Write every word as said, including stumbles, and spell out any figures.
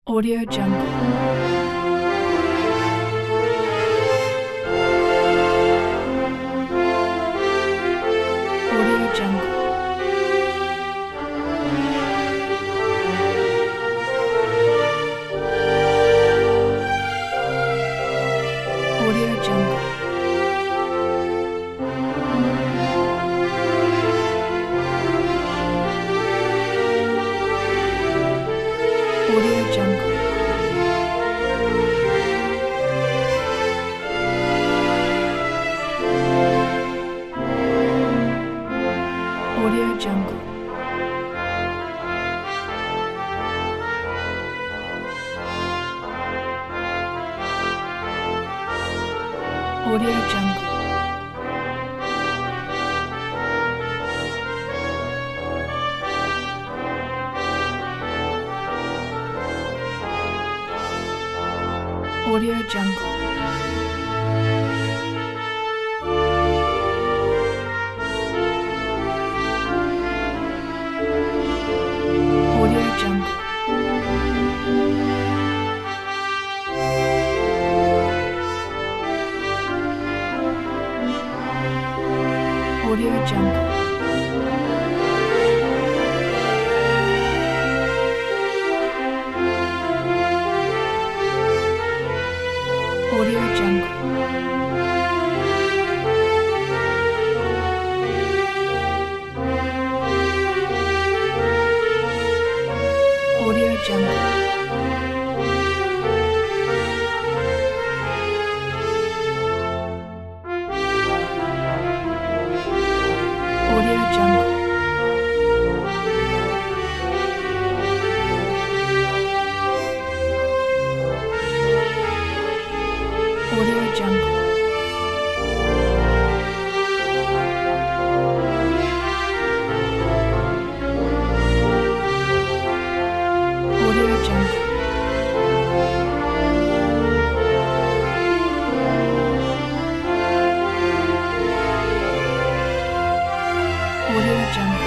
Audio Jungle. Audio Jungle. Audio Jungle. Audio Jungle. Audio Jungle. Audio Jungle. Audio Jungle. Audio Jungle. Audio Jungle. Audio Jungle. Audio Jungle. Audio Jungle. Audio Jungle. Audio Jungle. Audio Jungle.